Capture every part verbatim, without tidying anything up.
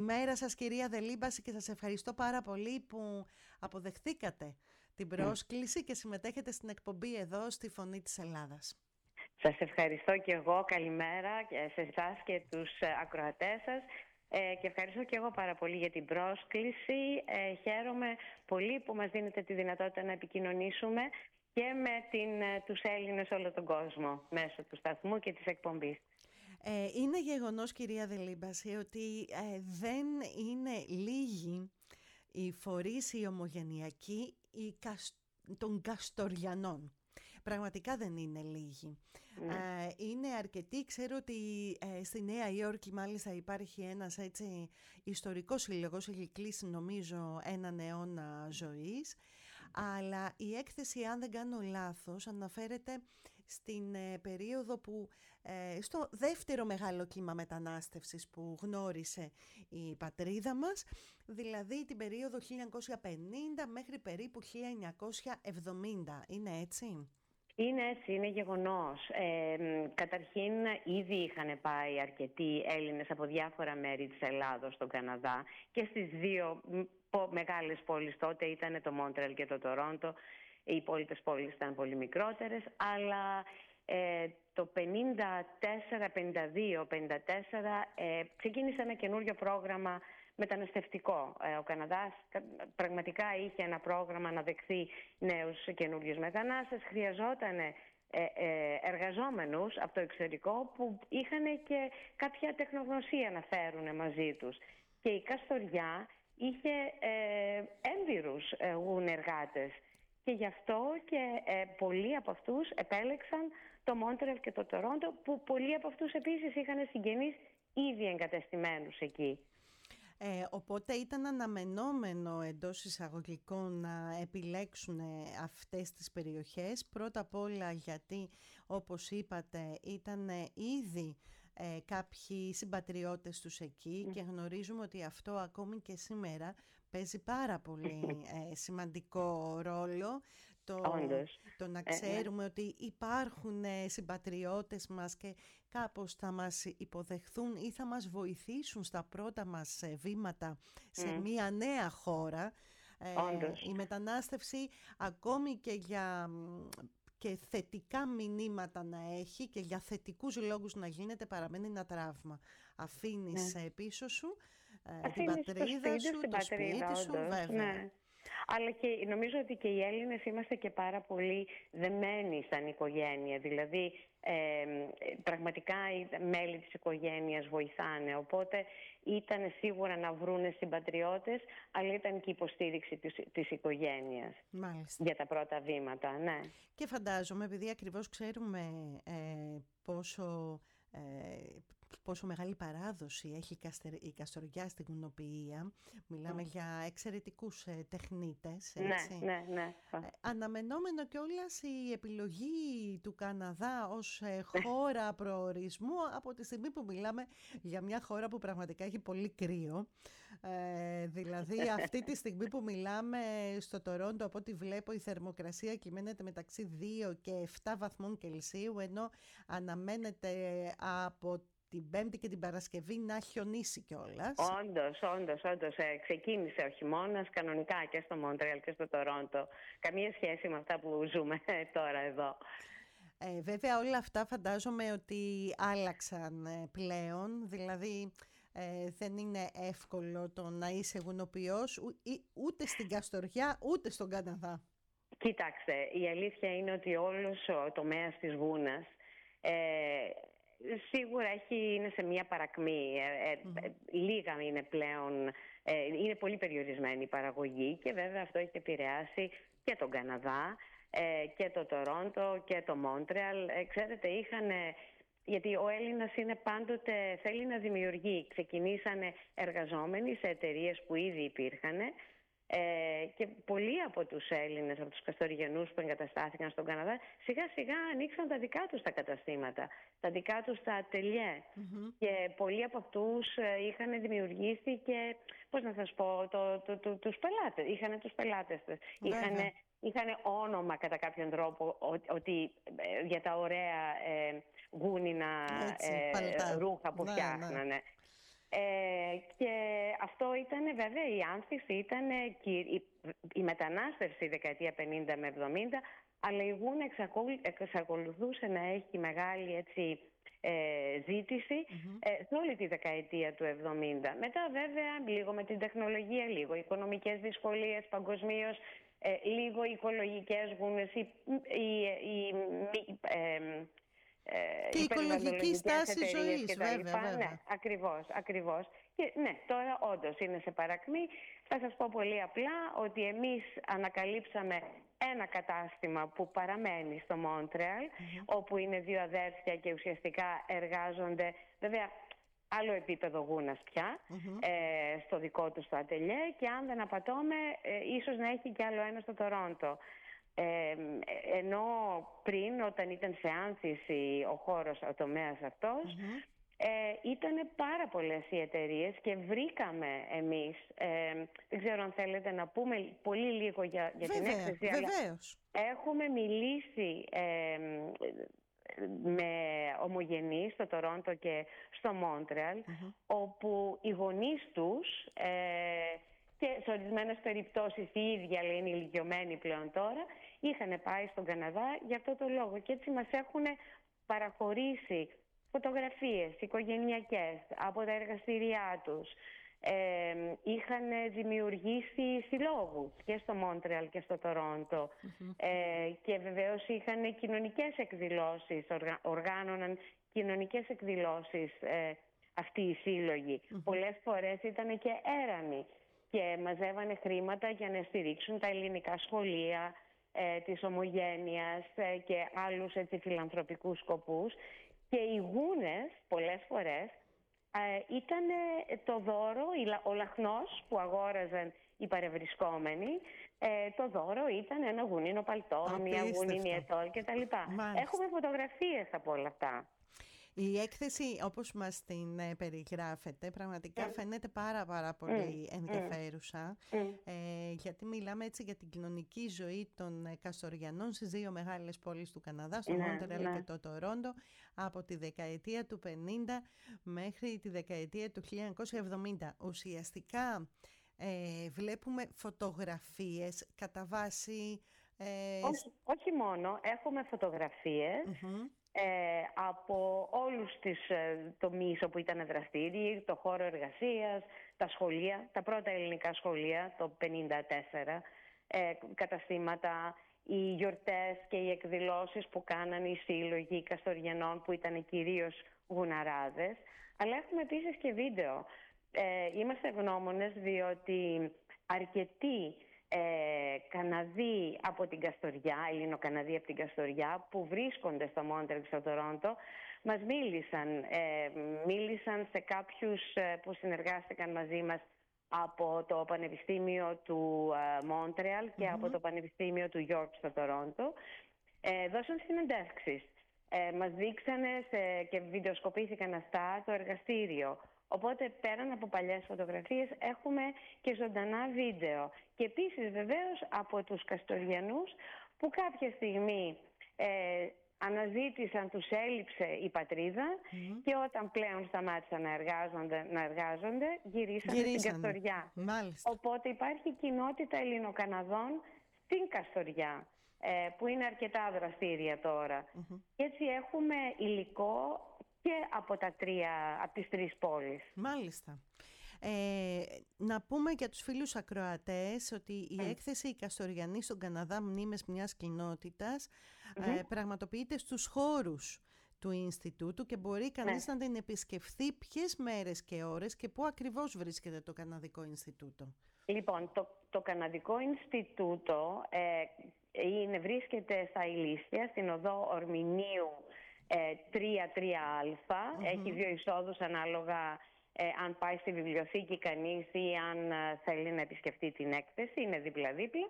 καλημέρα σας κυρία Δελίμπαση και σας ευχαριστώ πάρα πολύ που αποδεχθήκατε την πρόσκληση και συμμετέχετε στην εκπομπή εδώ στη Φωνή της Ελλάδας. Σας ευχαριστώ και εγώ. Καλημέρα σε εσάς και τους ακροατές σας. Ε, και ευχαριστώ και εγώ πάρα πολύ για την πρόσκληση. Ε, χαίρομαι πολύ που μας δίνετε τη δυνατότητα να επικοινωνήσουμε και με την, τους Έλληνες όλο τον κόσμο μέσω του σταθμού και της εκπομπής. Ε, είναι γεγονός κυρία Δελίμπαση ότι ε, δεν είναι λίγοι οι φορείς οι ομογενειακοί οι κασ... των Καστοριανών. Πραγματικά δεν είναι λίγοι. Ναι. Ε, είναι αρκετοί. Ξέρω ότι ε, στη Νέα Υόρκη μάλιστα υπάρχει ένας έτσι ιστορικός σύλλογος, έχει κλείσει νομίζω έναν αιώνα ζωής, αλλά η έκθεση, αν δεν κάνω λάθος, αναφέρεται στην ε, περίοδο που, ε, στο δεύτερο μεγάλο κύμα μετανάστευσης που γνώρισε η πατρίδα μας, δηλαδή την περίοδο χίλια εννιακόσια πενήντα μέχρι περίπου χίλια εννιακόσια εβδομήντα. Είναι έτσι? Είναι έτσι, είναι γεγονός. Ε, καταρχήν, ήδη είχαν πάει αρκετοί Έλληνες από διάφορα μέρη της Ελλάδος στον Καναδά και στις δύο μεγάλες πόλεις τότε ήταν το Μόντρεαλ και το Τορόντο. Οι υπόλοιπες πόλεις ήταν πολύ μικρότερες, αλλά ε, το πενήντα τέσσερα, πενήντα δύο, πενήντα τέσσερα ε, ξεκίνησε ένα καινούριο πρόγραμμα μεταναστευτικό. Ο Καναδάς πραγματικά είχε ένα πρόγραμμα να δεχθεί νέους καινούριους μετανάστες. Χρειαζόταν εργαζόμενους από το εξωτερικό που είχαν και κάποια τεχνογνωσία να φέρουν μαζί τους. Και η Καστοριά είχε έμπειρους εργάτες. Και γι' αυτό και πολλοί από αυτούς επέλεξαν το Μόντρεαλ και το Τορόντο, που πολλοί από αυτούς επίσης είχαν συγγενείς ήδη εγκατεστημένους εκεί. Ε, οπότε ήταν αναμενόμενο εντός εισαγωγικών να επιλέξουν αυτές τις περιοχές. Πρώτα απ' όλα γιατί, όπως είπατε, ήταν ήδη ε, κάποιοι συμπατριώτες τους εκεί και γνωρίζουμε ότι αυτό ακόμη και σήμερα παίζει πάρα πολύ ε, σημαντικό ρόλο. Το, το να ξέρουμε ε, ότι υπάρχουν ε, συμπατριώτες μας και κάπως θα μας υποδεχθούν ή θα μας βοηθήσουν στα πρώτα μας ε, βήματα σε mm. μια νέα χώρα. Ε, η μετανάστευση ακόμη και για... και θετικά μηνύματα να έχει και για θετικούς λόγους να γίνεται, παραμένει ένα τραύμα. Αφήνεις ναι. πίσω σου ε, την πατρίδα σου, το πατρίδα, σπίτι σου, όντως, βέβαια. Ναι. Αλλά και νομίζω ότι και οι Έλληνες είμαστε και πάρα πολύ δεμένοι σαν οικογένεια. Δηλαδή ε, πραγματικά οι μέλη της οικογένειας βοηθάνε. Οπότε ήταν σίγουρα να βρούνε συμπατριώτες, αλλά ήταν και η υποστήριξη της, της οικογένειας. Μάλιστα. Για τα πρώτα βήματα. Ναι. Και φαντάζομαι, επειδή ακριβώς ξέρουμε ε, πόσο... Ε, πόσο μεγάλη παράδοση έχει η Καστοριά στην γουνοποιία. Μιλάμε mm. για εξαιρετικούς ε, τεχνίτες. Έτσι. Ναι, ναι, ναι. Ε, αναμενόμενο κιόλας η επιλογή του Καναδά ως ε, χώρα προορισμού, από τη στιγμή που μιλάμε για μια χώρα που πραγματικά έχει πολύ κρύο. Ε, δηλαδή αυτή τη στιγμή που μιλάμε στο Τορόντο, από ό,τι βλέπω, η θερμοκρασία κυμαίνεται μεταξύ δύο και επτά βαθμών Κελσίου, ενώ αναμένεται από την Πέμπτη και την Παρασκευή να χιονίσει κιόλας. Όντως, όντως, όντως. Ε, ξεκίνησε ο χειμώνας κανονικά και στο Μόντρεαλ και στο Τορόντο. Καμία σχέση με αυτά που ζούμε τώρα εδώ. Ε, βέβαια όλα αυτά φαντάζομαι ότι άλλαξαν πλέον. Δηλαδή ε, δεν είναι εύκολο το να είσαι γουνοποιός ού, ούτε στην Καστοριά ούτε στον Καναδά. Κοίταξε, η αλήθεια είναι ότι όλος ο τομέας της γούνας ε, σίγουρα έχει, είναι σε μια παρακμή. Ε, ε, mm-hmm. Λίγα είναι πλέον, ε, είναι πολύ περιορισμένη η παραγωγή και βέβαια αυτό έχει επηρεάσει και τον Καναδά ε, και το Τορόντο και το Μόντρεαλ. Ε, ξέρετε, είχαν... Γιατί ο Έλληνας είναι πάντοτε, θέλει να δημιουργεί. Ξεκινήσανε εργαζόμενοι σε εταιρείες που ήδη υπήρχαν. Ε, και πολλοί από τους Έλληνες, από τους Καστοριανούς που εγκαταστάθηκαν στον Καναδά, σιγά σιγά ανοίξαν τα δικά τους τα καταστήματα, τα δικά τους τα ατελιέ. Mm-hmm. Και πολλοί από αυτούς είχαν δημιουργήσει και, πώς να σας πω, το, το, το, τους πελάτες, είχαν τους πελάτες τους. Είχαν, είχαν όνομα κατά κάποιον τρόπο ότι, ε, για τα ωραία ε, γούνινα ε, ρούχα που ναι, φτιάχνανε. Ναι. Ε, και αυτό ήταν βέβαια, η άνθηση ήταν η, η μετανάστευση δεκαετία πενήντα με εβδομήντα, αλλά η Γούνα εξακολουθούσε να έχει μεγάλη έτσι, ε, ζήτηση Mm-hmm. ε, σε όλη τη δεκαετία του εβδομήντα. Μετά βέβαια λίγο με την τεχνολογία, λίγο οικονομικές δυσκολίες παγκοσμίως, ε, λίγο οικολογικές γούνες, η, η, η, ε, και η οικολογική στάση ζωής, βέβαια, βέβαια. Ναι, ακριβώς, ακριβώς. Και ναι, τώρα όντως είναι σε παρακμή. Θα σας πω πολύ απλά ότι εμείς ανακαλύψαμε ένα κατάστημα που παραμένει στο Μόντρεαλ, Mm-hmm. όπου είναι δύο αδέρφια και ουσιαστικά εργάζονται, βέβαια άλλο επίπεδο γούνας πια, Mm-hmm. ε, στο δικό τους το ατελιέ, και αν δεν απατώμε ε, ίσως να έχει κι άλλο ένα στο Τορόντο. Ε, ενώ πριν, όταν ήταν σε άνθηση ο χώρος, ο τομέας αυτός, Mm-hmm. ε, ήταν πάρα πολλές οι εταιρείες και βρήκαμε εμείς, ε, δεν ξέρω αν θέλετε να πούμε πολύ λίγο για, για Βέβαια, την έκθεση, βεβαίως. αλλά έχουμε μιλήσει ε, με ομογενείς στο Τορόντο και στο Μόντρεαλ, Mm-hmm. όπου οι γονείς τους ε, και σε ορισμένες περιπτώσεις οι ίδιοι, αλλά είναι ηλικιωμένοι πλέον τώρα, είχαν πάει στον Καναδά για αυτό το λόγο. Και έτσι μας έχουν παραχωρήσει φωτογραφίες οικογενειακές από τα εργαστήριά τους. Ε, είχαν δημιουργήσει συλλόγους και στο Μόντρεαλ και στο Τορόντο. Mm-hmm. Ε, και βεβαίως είχαν κοινωνικές εκδηλώσεις, οργα, οργάνωναν κοινωνικές εκδηλώσεις ε, αυτοί οι σύλλογοι. Mm-hmm. Πολλές φορές ήταν και έρανοι και μαζεύανε χρήματα για να στηρίξουν τα ελληνικά σχολεία ε, της ομογένειας ε, και άλλους έτσι, φιλανθρωπικούς σκοπούς. Και οι γούνες πολλές φορές ε, ήταν το δώρο, ο λαχνός που αγόραζαν οι παρευρισκόμενοι, ε, το δώρο ήταν ένα γουνίνο παλτό, μια γουνίνη ετόλ κτλ. Έχουμε φωτογραφίες από όλα αυτά. Η έκθεση, όπως μας την ε, περιγράφεται, πραγματικά mm. φαίνεται πάρα πάρα πολύ mm. ενδιαφέρουσα, mm. Ε, γιατί μιλάμε έτσι για την κοινωνική ζωή των ε, Καστοριανών στις δύο μεγάλες πόλεις του Καναδά, στο Μόντρεαλ mm. και το Τορόντο, από τη δεκαετία του πενήντα μέχρι τη δεκαετία του χίλια εννιακόσια εβδομήντα. Ουσιαστικά ε, βλέπουμε φωτογραφίες κατά βάση... Ε, όχι, όχι μόνο, έχουμε φωτογραφίες... Mm-hmm. Ε, από όλους τις ε, τομείς όπου ήταν δραστήριοι, το χώρο εργασίας, τα σχολεία, τα πρώτα ελληνικά σχολεία, το πενήντα τέσσερα, ε, καταστήματα, οι γιορτές και οι εκδηλώσεις που κάνανε οι σύλλογοι Καστοριανών που ήταν κυρίως γουναράδες, αλλά έχουμε επίσης και βίντεο. Ε, είμαστε ευγνώμονες διότι αρκετοί Ε, Καναδοί από την Καστοριά, Ελληνοκαναδοί από την Καστοριά που βρίσκονται στο Μόντρεαλ και στο Τορόντο μας μίλησαν, ε, μίλησαν σε κάποιους ε, που συνεργάστηκαν μαζί μας από το Πανεπιστήμιο του ε, Μόντρεαλ και mm-hmm. από το Πανεπιστήμιο του York στο Τορόντο. Ε, δώσαν συνεντεύξεις, ε, μας δείξανε σε, και βιντεοσκοπήθηκαν αυτά το εργαστήριο. Οπότε πέραν από παλιές φωτογραφίες έχουμε και ζωντανά βίντεο. Και επίσης βεβαίως από τους Καστοριανούς που κάποια στιγμή ε, αναζήτησαν, τους έλειψε η πατρίδα mm-hmm. και όταν πλέον σταμάτησαν να εργάζονται, να εργάζονται γυρίσαν στην Καστοριά. Μάλιστα. Οπότε υπάρχει κοινότητα Ελληνοκαναδών στην Καστοριά, ε, που είναι αρκετά δραστήρια τώρα. Mm-hmm. Και έτσι έχουμε υλικό και από, τα τρία, από τις τρεις πόλεις. Μάλιστα. Ε, να πούμε για τους φίλους ακροατές ότι η mm. έκθεση «Η Καστοριανή στον Καναδά, μνήμες μιας κοινότητας» mm-hmm. ε, πραγματοποιείται στους χώρους του Ινστιτούτου και μπορεί κανείς mm. να την επισκεφθεί ποιες μέρες και ώρες και πού ακριβώς βρίσκεται το Καναδικό Ινστιτούτο. Λοιπόν, το, το Καναδικό Ινστιτούτο ε, είναι, βρίσκεται στα Ηλίσια, στην οδό Ορμηνίου τρία τρία α, mm-hmm. έχει δύο εισόδους ανάλογα ε, αν πάει στη βιβλιοθήκη κανείς ή αν ε, θέλει να επισκεφτεί την έκθεση, είναι δίπλα-δίπλα.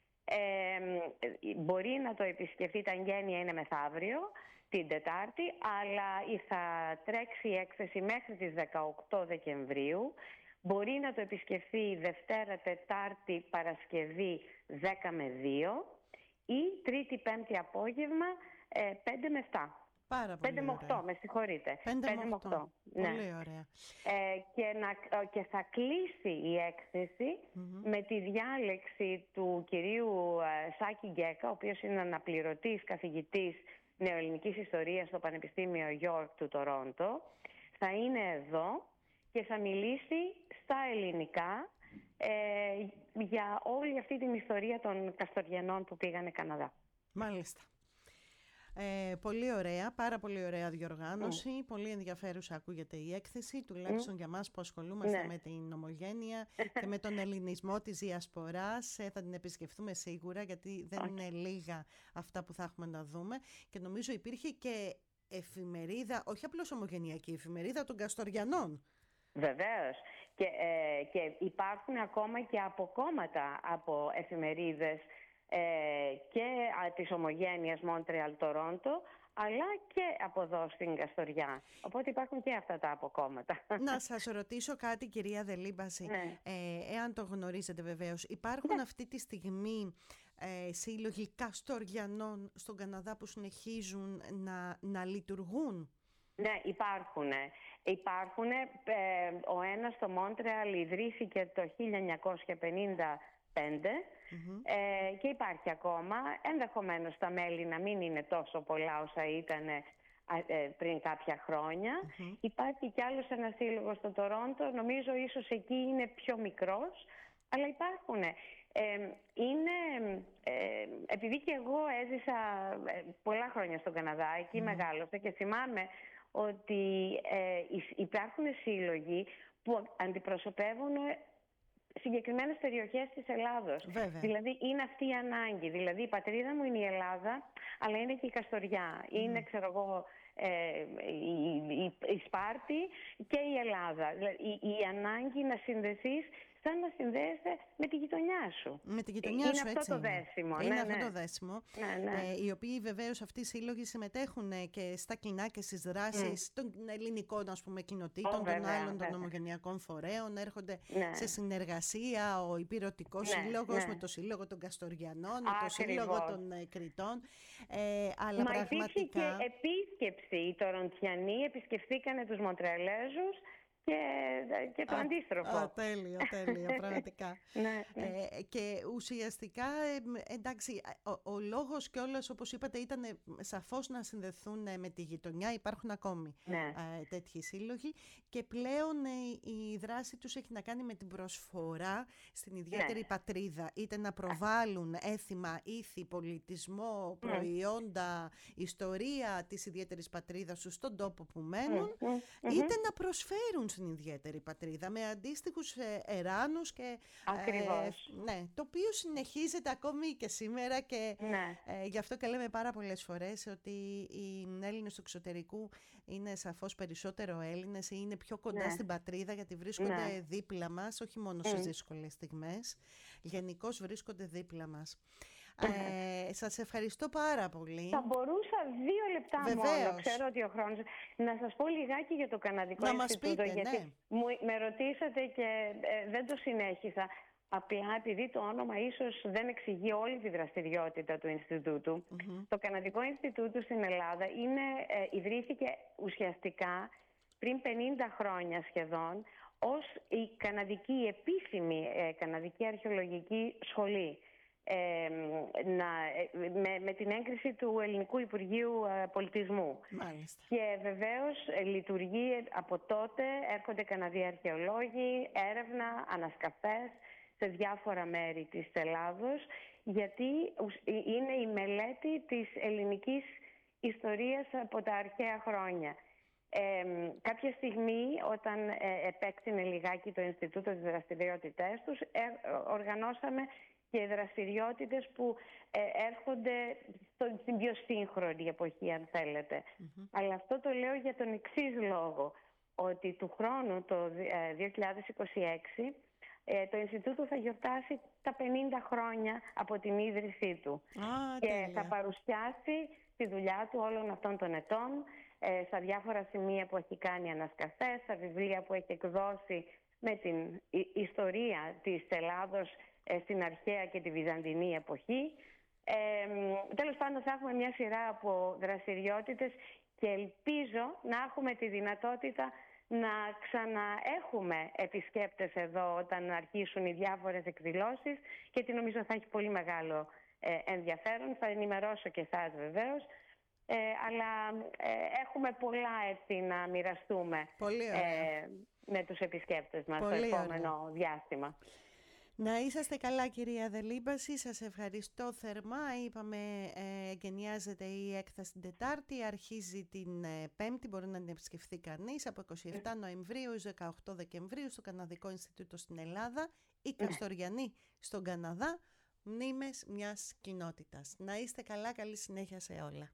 Ε, μπορεί να το επισκεφτεί, τα εγγένεια είναι μεθαύριο, την Τετάρτη, αλλά θα τρέξει η έκθεση μέχρι τις δεκαοκτώ Δεκεμβρίου. Μπορεί να το επισκεφτεί Δευτέρα, Τετάρτη, Παρασκευή δέκα με δύο ή Τρίτη, Πέμπτη απόγευμα ε, πέντε με επτά. Πάρα πολύ πέντε με οκτώ, με συγχωρείτε. πέντε με οκτώ. Ναι. Πολύ ωραία. Ε, και, να, και θα κλείσει η έκθεση mm-hmm. με τη διάλεξη του κυρίου Σάκη Γκέκα, ο οποίος είναι αναπληρωτής καθηγητής νεοελληνικής ιστορίας στο Πανεπιστήμιο York του Τορόντο. Θα είναι εδώ και θα μιλήσει στα ελληνικά ε, για όλη αυτή την ιστορία των Καστοριανών που πήγανε Καναδά. Μάλιστα. Ε, πολύ ωραία, πάρα πολύ ωραία διοργάνωση, mm. πολύ ενδιαφέρουσα ακούγεται η έκθεση, τουλάχιστον mm. για μας που ασχολούμαστε ναι. με την ομογένεια και με τον ελληνισμό της διασποράς. Ε, θα την επισκεφθούμε σίγουρα, γιατί δεν okay. είναι λίγα αυτά που θα έχουμε να δούμε, και νομίζω υπήρχε και εφημερίδα, όχι απλώς ομογενειακή, εφημερίδα των Καστοριανών. Βεβαίως. Και, ε, και υπάρχουν ακόμα και αποκόμματα από εφημερίδες Ε, και α, της ομογένειας Μόντρεαλ-Τορόντο, αλλά και από εδώ στην Καστοριά. Οπότε υπάρχουν και αυτά τα αποκόμματα. Να σας ρωτήσω κάτι, κυρία Δελίμπαση, ναι. ε, εάν το γνωρίζετε βεβαίως. Υπάρχουν ναι. αυτή τη στιγμή ε, σύλλογοι Καστοριανών στον Καναδά που συνεχίζουν να, να λειτουργούν? Ναι, υπάρχουν. Υπάρχουν. Ε, ο ένας στο Μόντρεαλ ιδρύθηκε το χίλια εννιακόσια πενήντα πέντε mm-hmm. ε, και υπάρχει ακόμα. Ενδεχομένως τα μέλη να μην είναι τόσο πολλά όσα ήταν ε, ε, πριν κάποια χρόνια. Mm-hmm. Υπάρχει κι άλλος ένας σύλλογος στο Τορόντο, νομίζω ίσως εκεί είναι πιο μικρός, αλλά υπάρχουν. Ε, είναι, ε, επειδή και εγώ έζησα πολλά χρόνια στον Καναδά, εκεί mm-hmm. μεγάλωσα και θυμάμαι ότι ε, υπάρχουν σύλλογοι που αντιπροσωπεύουν συγκεκριμένες περιοχές της Ελλάδος. Βέβαια. Δηλαδή είναι αυτή η ανάγκη. Δηλαδή η πατρίδα μου είναι η Ελλάδα, αλλά είναι και η Καστοριά. Mm. Είναι, ξέρω εγώ, ε, η, η, η Σπάρτη και η Ελλάδα. Δηλαδή, η, η ανάγκη να συνδεθείς σαν να συνδέεσαι με τη γειτονιά σου. Με τη γειτονιά είναι σου, αυτό έτσι το είναι. δέσιμο. Είναι ναι, αυτό ναι. το δέσιμο. Ναι, ναι. Ε, οι οποίοι βεβαίως αυτοί οι σύλλογοι συμμετέχουν και στα κοινά και στις δράσεις mm. των ελληνικών, ας πούμε, κοινοτήτων, oh, των βέβαια, άλλων βέβαια. των ομογενειακών φορέων. Έρχονται ναι. σε συνεργασία ο Υπηρωτικός ναι, Σύλλογος ναι. με το Σύλλογο των Καστοριανών, με το Σύλλογο των ε, Κρητών. Ε, αλλά Μα πραγματικά... υπήρχε και επίσκεψη. Οι Τοροντιανοί επισκεφθήκανε τους Μοντρεαλέζους και, και το α, αντίστροφο. Α, τέλειο, τέλειο, πραγματικά. ναι, ναι. Ε, και ουσιαστικά, ε, εντάξει, ο, ο λόγος κιόλας, όπως είπατε, ήταν σαφώς να συνδεθούν με τη γειτονιά. Υπάρχουν ακόμη ναι. ε, τέτοιοι σύλλογοι, και πλέον ε, η δράση τους έχει να κάνει με την προσφορά στην ιδιαίτερη ναι. πατρίδα. Είτε να προβάλλουν έθιμα, ήθη, πολιτισμό, προϊόντα, mm. ιστορία της ιδιαίτερης πατρίδας τους στον τόπο που μένουν, mm. είτε mm-hmm. να προσφέρουν στην ιδιαίτερη πατρίδα με αντίστοιχους ε, εράνους και ακριβώς. Ε, ναι, το οποίο συνεχίζεται ακόμη και σήμερα, και ναι. ε, γι' αυτό και λέμε πάρα πολλές φορές ότι οι Έλληνες του εξωτερικού είναι σαφώς περισσότερο Έλληνες ή είναι πιο κοντά ναι. στην πατρίδα, γιατί βρίσκονται ναι. δίπλα μας, όχι μόνο στις mm. δύσκολες στιγμές, γενικώς βρίσκονται δίπλα μας. Ε, σας ευχαριστώ πάρα πολύ. Θα μπορούσα δύο λεπτά Βεβαίως. μόνο, ξέρω ότι ο χρόνος, να σας πω λιγάκι για το Καναδικό να Ινστιτούτο, μας πείτε, γιατί ναι. μου, με ρωτήσατε και ε, δεν το συνέχισα. Απλά επειδή το όνομα ίσως δεν εξηγεί όλη τη δραστηριότητα του Ινστιτούτου. Mm-hmm. Το Καναδικό Ινστιτούτο στην Ελλάδα είναι, ε, ιδρύθηκε ουσιαστικά πριν πενήντα χρόνια σχεδόν ως η καναδική, επίσημη ε, καναδική αρχαιολογική σχολή. Ε, να, με, με την έγκριση του Ελληνικού Υπουργείου ε, Πολιτισμού. Μάλιστα. Και βεβαίως ε, λειτουργεί από τότε, έρχονται Καναδοί αρχαιολόγοι, έρευνα, ανασκαφές σε διάφορα μέρη της Ελλάδος, γιατί είναι η μελέτη της ελληνικής ιστορίας από τα αρχαία χρόνια. Ε, κάποια στιγμή, όταν ε, επέκτηνε λιγάκι το Ινστιτούτο τις δραστηριότητές τους, ε, οργανώσαμε και δραστηριότητες που ε, έρχονται στο, στην πιο σύγχρονη εποχή, αν θέλετε. Mm-hmm. Αλλά αυτό το λέω για τον εξής λόγο, ότι του χρόνου, το ε, δύο χιλιάδες είκοσι έξι, ε, το Ινστιτούτο θα γιορτάσει τα πενήντα χρόνια από την ίδρυσή του. Ah, και τέλεια. Θα παρουσιάσει τη δουλειά του όλων αυτών των ετών, ε, στα διάφορα σημεία που έχει κάνει ανασκαφές, στα βιβλία που έχει εκδώσει με την ιστορία της Ελλάδος στην αρχαία και τη βυζαντινή εποχή. Ε, τέλος πάντων, θα έχουμε μια σειρά από δραστηριότητες και ελπίζω να έχουμε τη δυνατότητα να ξαναέχουμε επισκέπτες εδώ όταν αρχίσουν οι διάφορες εκδηλώσεις, γιατί νομίζω θα έχει πολύ μεγάλο ε, ενδιαφέρον. Θα ενημερώσω και εσάς βεβαίως. Ε, αλλά ε, έχουμε πολλά έτσι να μοιραστούμε ε, με τους επισκέπτες μας πολύ στο επόμενο ωραία. διάστημα. Να είσαστε καλά, κυρία Δελίμπαση, σας ευχαριστώ θερμά. Είπαμε, ε, εγκαινιάζεται η έκθεση την Τετάρτη, αρχίζει την ε, Πέμπτη, μπορεί να την επισκεφθεί κανείς, από είκοσι επτά Νοεμβρίου έως δεκαοκτώ Δεκεμβρίου στο Καναδικό Ινστιτούτο στην Ελλάδα, η Καστοριανή στον Καναδά, μνήμες μιας κοινότητας. Να είστε καλά, καλή συνέχεια σε όλα.